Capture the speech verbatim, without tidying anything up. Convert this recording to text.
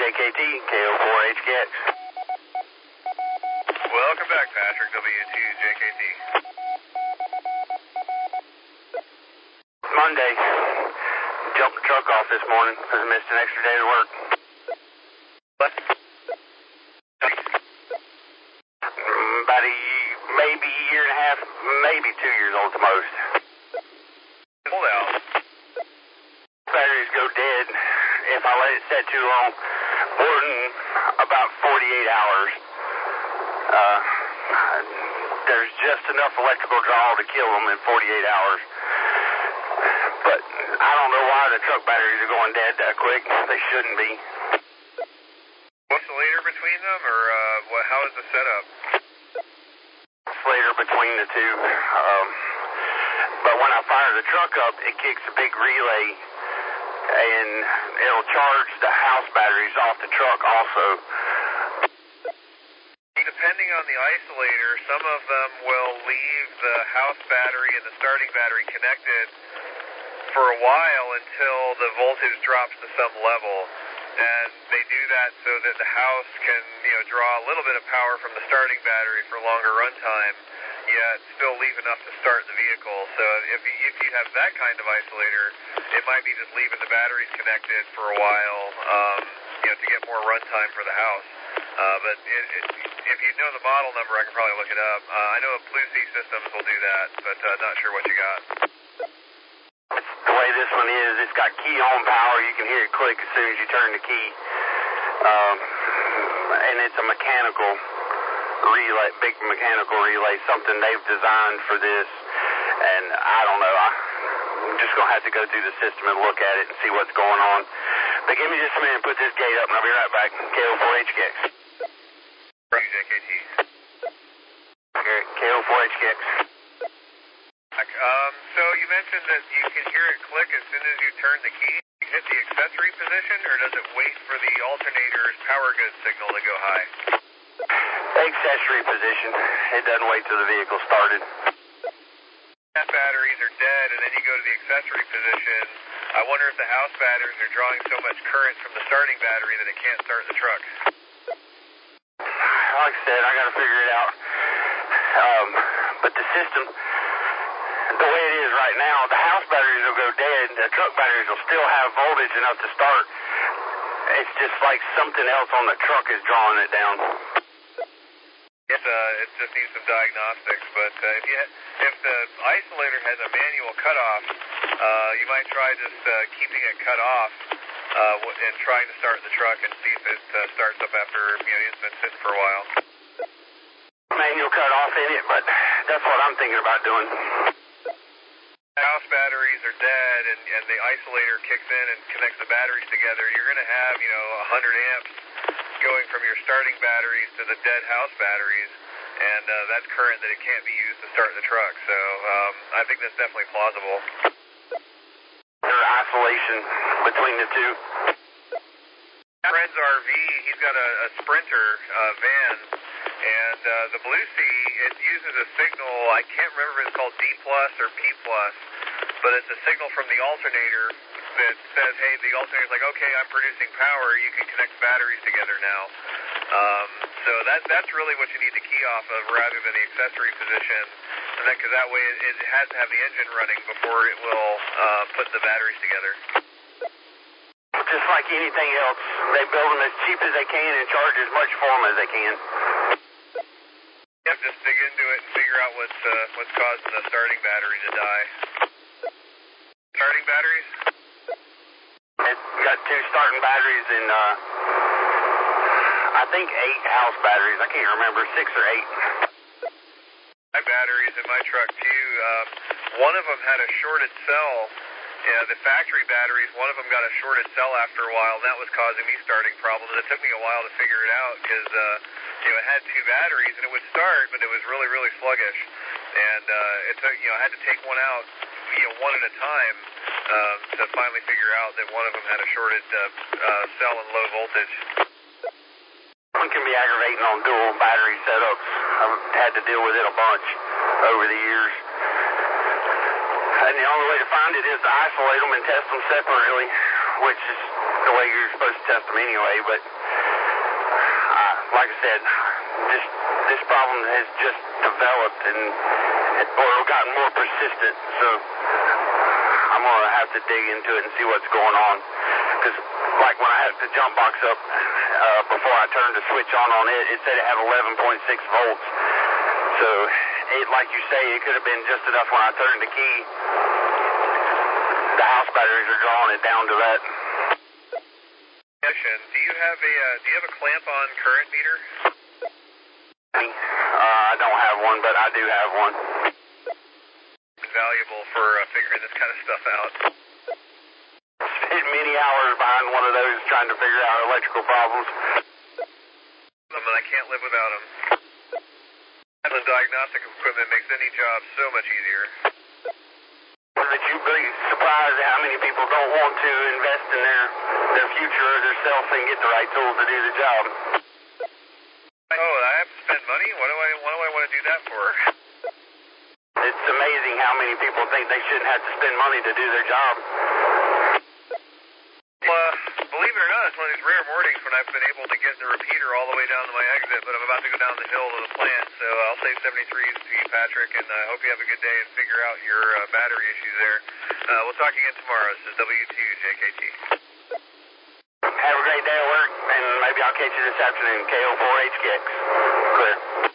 K T, K O four H K X. Welcome back, Patrick, W two J K T. Monday. Jumped the truck off this morning because I missed an extra day of work. What? About a maybe a year and a half, maybe two years old at the most. Hold out. Batteries go dead if I let it set too long, more than about forty-eight hours. Uh, there's just enough electrical draw to kill them in forty-eight hours. But I don't know why the truck batteries are going dead that quick. They shouldn't be. What's the leader between them, or uh, what, how is the setup? Later between the two. Um, but when I fire the truck up, it kicks a big relay, and it'll charge the house batteries off the truck also. Depending on the isolator, some of them will leave the house battery and the starting battery connected for a while until the voltage drops to some level. And they do that so that the house can, you know, draw a little bit of power from the starting battery for longer runtime, yet still leave enough to start the vehicle. So if you, if you have that kind of isolator, it might be just leaving the batteries connected for a while, um, you know, to get more runtime for the house. Uh, but it, it, if you know the model number, I can probably look it up. Uh, I know Blue Sea Systems will do that, but uh, not sure what you got. The way this one is, it's got key on power. You can hear it click as soon as you turn the key. Um, and it's a mechanical relay, big mechanical relay, something they've designed for this. And I don't know, I, I'm just going to have to go through the system and look at it and see what's going on. But give me just a minute and put this gate up, and I'll be right back. K O four H K X. J K T. K O four H K X. Um, so you mentioned that you can hear it click as soon as you turn the key. You hit the accessory position, or does it wait for the alternator's power goods signal to go high? Accessory position. It doesn't wait till the vehicle started. House batteries are dead, and then you go to the accessory position. I wonder if the house batteries are drawing so much current from the starting battery that it can't start the truck. Like I said, I got to figure it out. Um, but the system, the way it is right now, the house batteries will go dead. The truck batteries will still have voltage enough to start. It's just like something else on the truck is drawing it down. It's, uh, it just needs some diagnostics, but uh, if, you ha if the isolator has a manual cutoff, uh, you might try just uh, keeping it cut off uh, and trying to start the truck and see if it uh, starts up after, you know, it's been sitting for a while. Manual cut off in it, but that's what I'm thinking about doing. House batteries are dead, and, and the isolator kicks in and connects the batteries together. You're going to have, you know, one hundred amps going from your starting batteries to the dead house batteries, and uh, that's current that it can't be used to start the truck. So um, I think that's definitely plausible. There's isolation between the two. Friend's R V, he's got a, a Sprinter uh, van, and uh, the Blue Sea, it uses a signal, I can't remember if it's called D plus or P plus, but it's a signal from the alternator that says, hey, the alternator's like, okay, I'm producing power, you can connect batteries together now. Um, so that, that's really what you need to key off of rather than the accessory position, and then, because that way it, it has to have the engine running before it will uh, put the batteries together. Just like anything else, they build them as cheap as they can and charge as much for them as they can. Yep, just dig into it and figure out what's, uh, what's causing the starting battery to die. Starting batteries? It's got two starting batteries and, uh, I think eight house batteries. I can't remember, six or eight. My batteries in my truck, too. Um, one of them had a shorted cell. Yeah, the factory batteries, one of them got a shorted cell after a while, and that was causing me starting problems. It took me a while to figure it out because, uh, you know, it had two batteries, and it would start, but it was really, really sluggish. And uh, it took, you know, I had to take one out, you know, one at a time um, to finally figure out that one of them had a shorted uh, uh, cell and low voltage. One can be aggravating on dual battery setups. I've had to deal with it a bunch over the years. And the only way to find it is to isolate them and test them separately which is the way you're supposed to test them anyway. But uh, like I said, this this problem has just developed and or gotten more persistent. So I'm gonna have to dig into it and see what's going on. Because like when I had the jump box up uh, before I turned the switch on on it, it said it had eleven point six volts. So it, like you say, it could have been just enough when I turned the key. The house batteries are drawing it down to that. Question: Do you have a uh, do you have a clamp-on current meter? Uh, I don't have one, but I do have one. It's valuable for uh, figuring this kind of stuff out. Spent many hours behind one of those trying to figure out electrical problems. I mean, I can't live without them. The diagnostic equipment makes any job so much easier. That you'd be surprised at how many people don't want to invest in their their future or their self and get the right tools to do the job. Oh, I have to spend money? What do I what do I want to do that for? It's amazing how many people think they shouldn't have to spend money to do their job. Well, uh, believe it or not, it's one of these rare mornings when I've been able to get the repeater all the way down to my exit, but I'm about to go down the hill to the plant, so I'll say seventy-threes to you, Patrick, and I uh, hope you have a good day and figure out your uh, battery issues there. Uh, we'll talk again tomorrow. This is W two J K T. Have a great day at work, and maybe I'll catch you this afternoon. K O four H K X. Clear.